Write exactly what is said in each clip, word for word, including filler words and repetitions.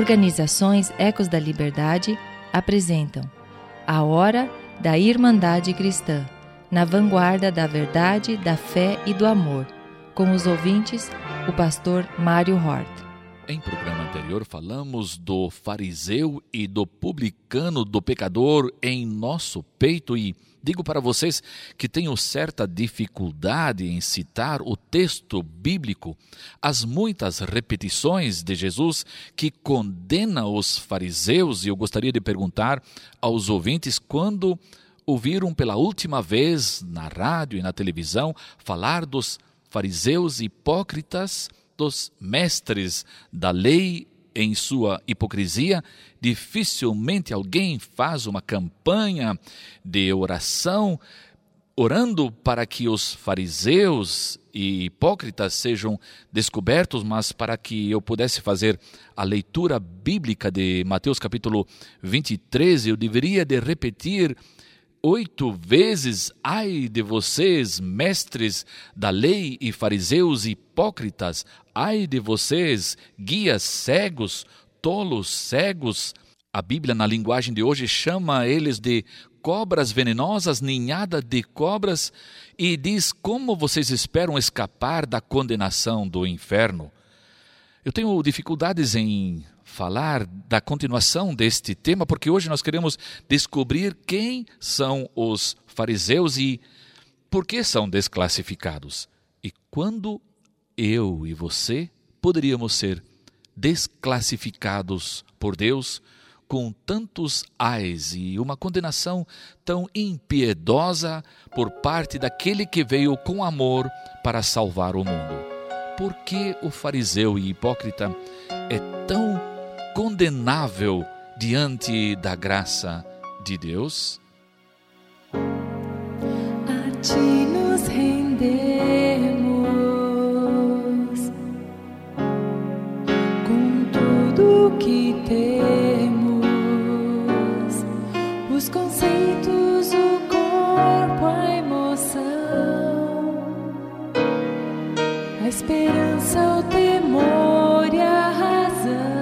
Organizações Ecos da Liberdade apresentam A Hora da Irmandade Cristã, na vanguarda da verdade, da fé e do amor, com os ouvintes, o pastor Mário Hort. Em programa anterior falamos do fariseu e do publicano, do pecador em nosso peito, e digo para vocês que tenho certa dificuldade em citar o texto bíblico, as muitas repetições de Jesus que condena os fariseus, e eu gostaria de perguntar aos ouvintes quando ouviram pela última vez na rádio e na televisão falar dos fariseus hipócritas, dos mestres da lei em sua hipocrisia. Dificilmente alguém faz uma campanha de oração, orando para que os fariseus e hipócritas sejam descobertos, mas para que eu pudesse fazer a leitura bíblica de Mateus capítulo vinte e três, eu deveria de repetir oito vezes: ai de vocês, mestres da lei e fariseus hipócritas, ai de vocês, guias cegos, tolos cegos. A Bíblia, na linguagem de hoje, chama eles de cobras venenosas, ninhada de cobras, e diz: como vocês esperam escapar da condenação do inferno? Eu tenho dificuldades em falar da continuação deste tema, porque hoje nós queremos descobrir quem são os fariseus e por que são desclassificados. E quando eu e você poderíamos ser desclassificados por Deus com tantos ais e uma condenação tão impiedosa por parte daquele que veio com amor para salvar o mundo. Por que o fariseu e hipócrita é tão condenável diante da graça de Deus? A ti nos rendemos com tudo que temos, os conceitos, o corpo, a emoção, a esperança, o temor e a razão.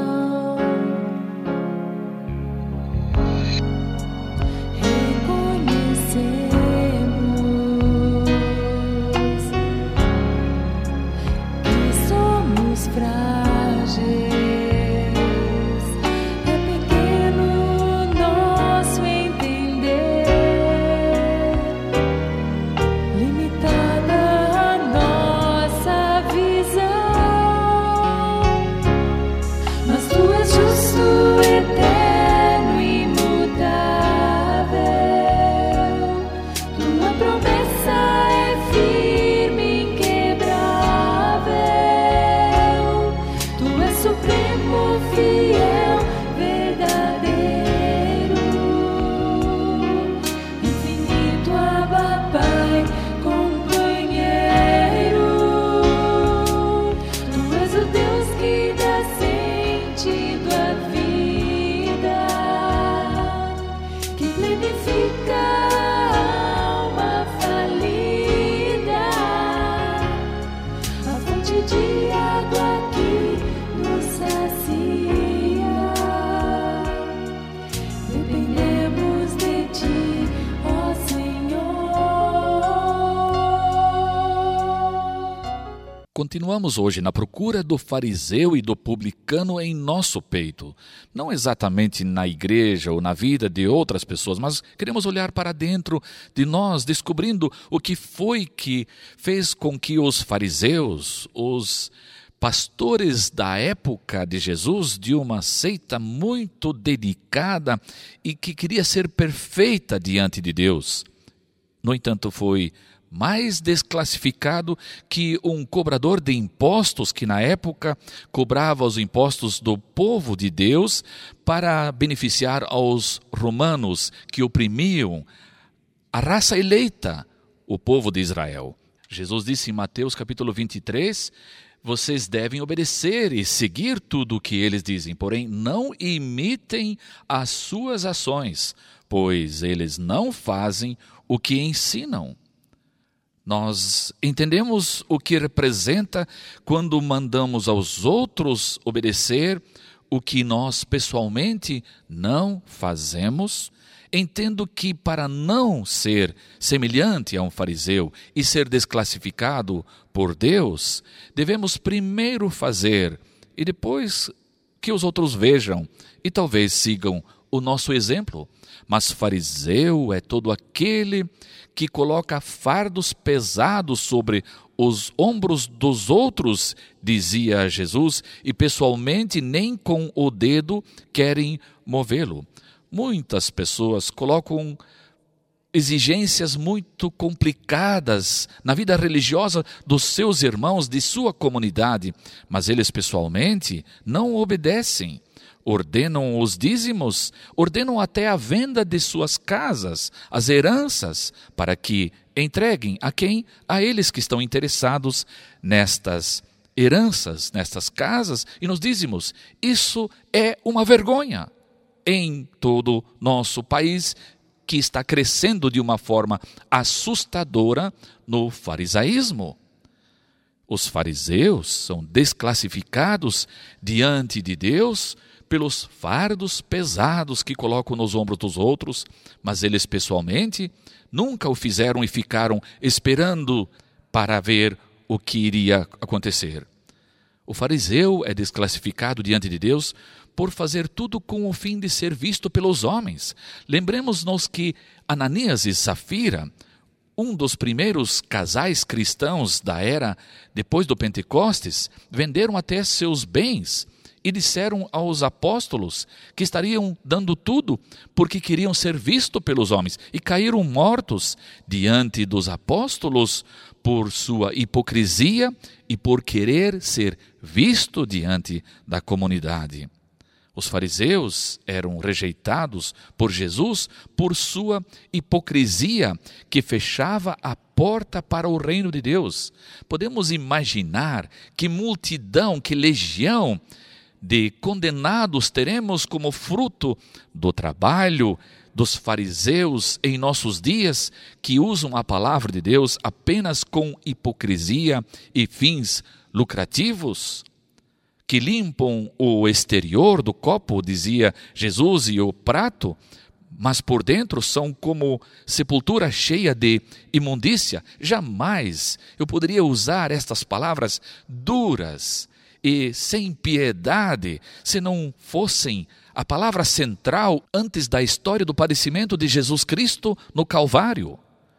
Continuamos hoje na procura do fariseu e do publicano em nosso peito. Não exatamente na igreja ou na vida de outras pessoas, mas queremos olhar para dentro de nós, descobrindo o que foi que fez com que os fariseus, os pastores da época de Jesus, de uma seita muito dedicada e que queria ser perfeita diante de Deus, no entanto foi mais desclassificado que um cobrador de impostos que na época cobrava os impostos do povo de Deus para beneficiar aos romanos que oprimiam a raça eleita, o povo de Israel. Jesus disse em Mateus capítulo vinte e três, vocês devem obedecer e seguir tudo o que eles dizem, porém não imitem as suas ações, pois eles não fazem o que ensinam. Nós entendemos o que representa quando mandamos aos outros obedecer o que nós pessoalmente não fazemos, entendo que para não ser semelhante a um fariseu e ser desclassificado por Deus, devemos primeiro fazer e depois que os outros vejam e talvez sigam o nosso exemplo. Mas fariseu é todo aquele que coloca fardos pesados sobre os ombros dos outros, dizia Jesus, e pessoalmente nem com o dedo querem movê-lo. Muitas pessoas colocam exigências muito complicadas na vida religiosa dos seus irmãos, de sua comunidade, mas eles pessoalmente não obedecem. Ordenam os dízimos, ordenam até a venda de suas casas, as heranças, para que entreguem a quem? A eles que estão interessados nestas heranças, nestas casas e nos dízimos. Isso é uma vergonha em todo nosso país, que está crescendo de uma forma assustadora no farisaísmo. Os fariseus são desclassificados diante de Deus pelos fardos pesados que colocam nos ombros dos outros, mas eles pessoalmente nunca o fizeram e ficaram esperando para ver o que iria acontecer. O fariseu é desclassificado diante de Deus por fazer tudo com o fim de ser visto pelos homens. Lembremos-nos que Ananias e Safira, um dos primeiros casais cristãos da era depois do Pentecostes, venderam até seus bens e disseram aos apóstolos que estariam dando tudo porque queriam ser vistos pelos homens, e caíram mortos diante dos apóstolos por sua hipocrisia e por querer ser visto diante da comunidade. Os fariseus eram rejeitados por Jesus por sua hipocrisia, que fechava a porta para o reino de Deus. Podemos imaginar que multidão, que legião de condenados teremos como fruto do trabalho dos fariseus em nossos dias, que usam a palavra de Deus apenas com hipocrisia e fins lucrativos, que limpam o exterior do copo, dizia Jesus, e o prato, mas por dentro são como sepultura cheia de imundícia. Jamais eu poderia usar estas palavras duras e sem piedade se não fossem a palavra central antes da história do padecimento de Jesus Cristo no Calvário.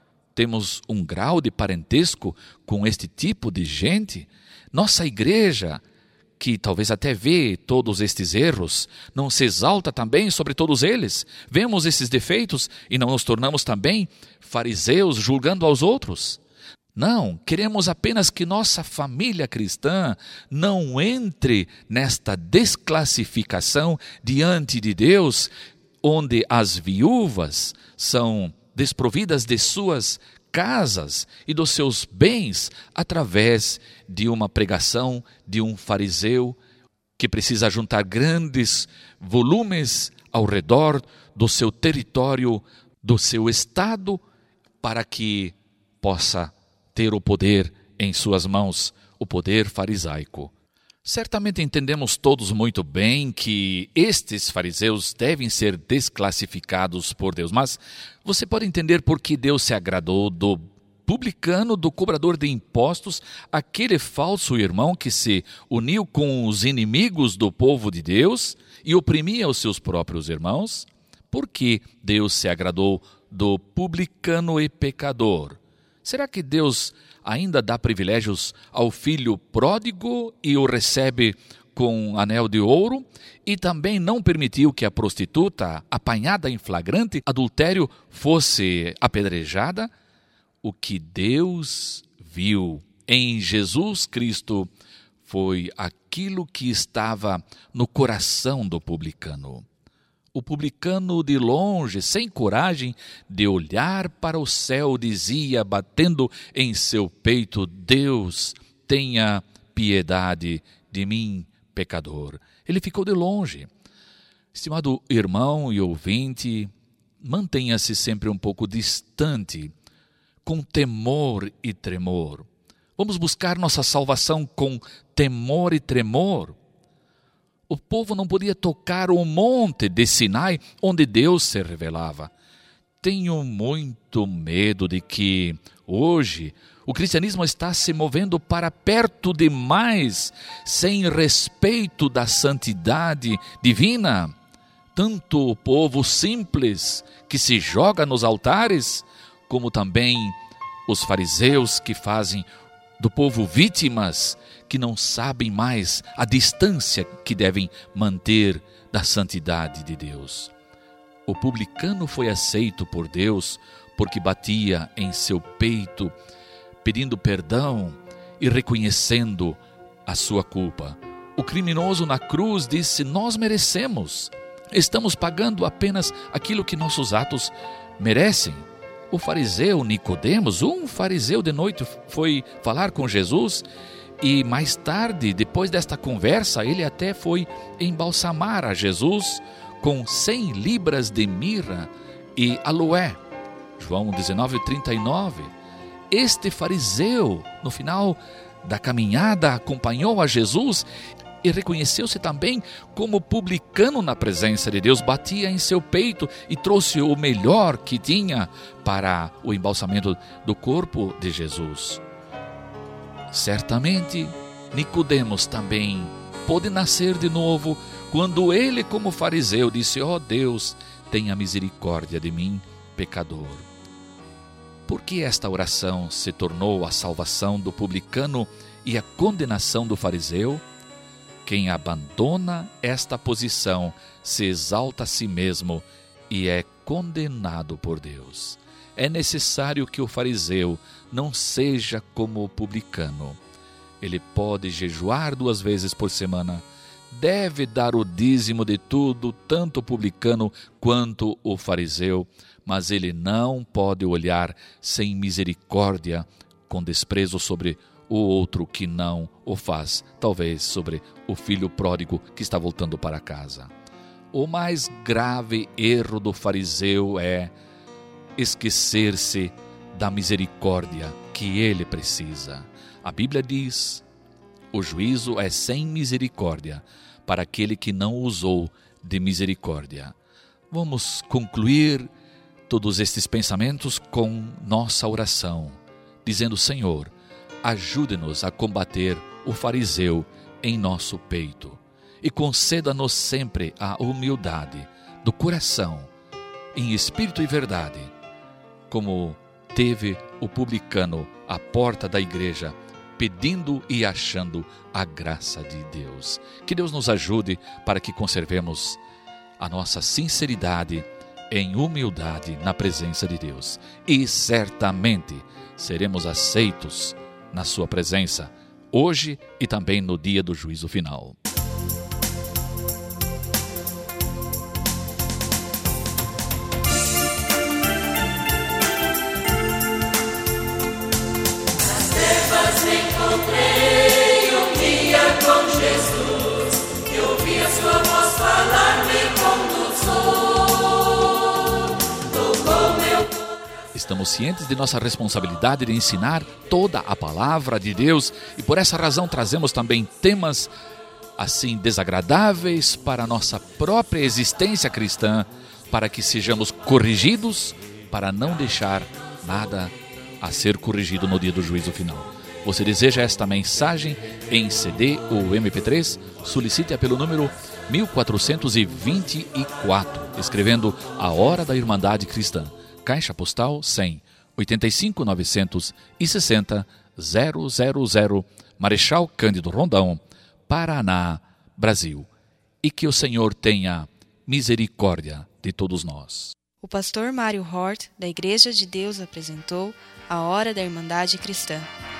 Temos um grau de parentesco com este tipo de gente. Nossa igreja, que talvez até vê todos estes erros, não se exalta também sobre todos eles. Vemos esses defeitos e não nos tornamos também fariseus julgando aos outros. Não, queremos apenas que nossa família cristã não entre nesta desclassificação diante de Deus, onde as viúvas são desprovidas de suas casas e dos seus bens através de uma pregação de um fariseu que precisa juntar grandes volumes ao redor do seu território, do seu estado, para que possa ter o poder em suas mãos, o poder farisaico. Certamente entendemos todos muito bem que estes fariseus devem ser desclassificados por Deus, mas você pode entender por que Deus se agradou do publicano, do cobrador de impostos, aquele falso irmão que se uniu com os inimigos do povo de Deus e oprimia os seus próprios irmãos? Por que Deus se agradou do publicano e pecador? Será que Deus ainda dá privilégios ao filho pródigo e o recebe com anel de ouro? E também não permitiu que a prostituta, apanhada em flagrante adultério, fosse apedrejada? O que Deus viu em Jesus Cristo foi aquilo que estava no coração do publicano. O publicano, de longe, sem coragem de olhar para o céu, dizia, batendo em seu peito: Deus, tenha piedade de mim, pecador. Ele ficou de longe. Estimado irmão e ouvinte, mantenha-se sempre um pouco distante, com temor e tremor. Vamos buscar nossa salvação com temor e tremor. O povo não podia tocar o monte de Sinai, onde Deus se revelava. Tenho muito medo de que hoje o cristianismo está se movendo para perto demais, sem respeito da santidade divina. Tanto o povo simples que se joga nos altares, como também os fariseus que fazem do povo vítimas, que não sabem mais a distância que devem manter da santidade de Deus. O publicano foi aceito por Deus porque batia em seu peito, pedindo perdão e reconhecendo a sua culpa. O criminoso na cruz disse: nós merecemos, estamos pagando apenas aquilo que nossos atos merecem. O fariseu Nicodemos, um fariseu de noite, foi falar com Jesus e mais tarde, depois desta conversa, ele até foi embalsamar a Jesus com cem libras de mirra e aloé. João dezenove, trinta e nove. Este fariseu, no final da caminhada, acompanhou a Jesus e reconheceu-se também como publicano na presença de Deus, batia em seu peito e trouxe o melhor que tinha para o embalsamento do corpo de Jesus. Certamente, Nicodemos também pôde nascer de novo quando ele, como fariseu, disse: ó Deus, tenha misericórdia de mim, pecador. Por que esta oração se tornou a salvação do publicano e a condenação do fariseu? Quem abandona esta posição se exalta a si mesmo e é condenado por Deus. É necessário que o fariseu não seja como o publicano. Ele pode jejuar duas vezes por semana, deve dar o dízimo de tudo, tanto o publicano quanto o fariseu, mas ele não pode olhar sem misericórdia, com desprezo sobre o outro que não o faz, talvez sobre o filho pródigo que está voltando para casa. O mais grave erro do fariseu é esquecer-se da misericórdia que ele precisa. A Bíblia diz: o juízo é sem misericórdia para aquele que não usou de misericórdia. Vamos concluir todos estes pensamentos com nossa oração, dizendo: Senhor, ajude-nos a combater o fariseu em nosso peito e conceda-nos sempre a humildade do coração, em espírito e verdade, como teve o publicano à porta da igreja, pedindo e achando a graça de Deus. Que Deus nos ajude para que conservemos a nossa sinceridade em humildade na presença de Deus. E certamente seremos aceitos na sua presença, hoje e também no dia do juízo final. Encontrei um dia com Jesus, e ouvi a sua voz falar, me conduziu, tocou meu coração. Estamos cientes de nossa responsabilidade de ensinar toda a palavra de Deus e por essa razão trazemos também temas assim desagradáveis para a nossa própria existência cristã, para que sejamos corrigidos, para não deixar nada a ser corrigido no dia do juízo final. Você deseja esta mensagem em C D ou M P três? Solicite-a pelo número mil quatrocentos e vinte e quatro, escrevendo A Hora da Irmandade Cristã. Caixa Postal cem, oitenta e cinco, novecentos e sessenta, zero zero zero, Marechal Cândido Rondão, Paraná, Brasil. E que o Senhor tenha misericórdia de todos nós. O pastor Mário Hort, da Igreja de Deus, apresentou A Hora da Irmandade Cristã.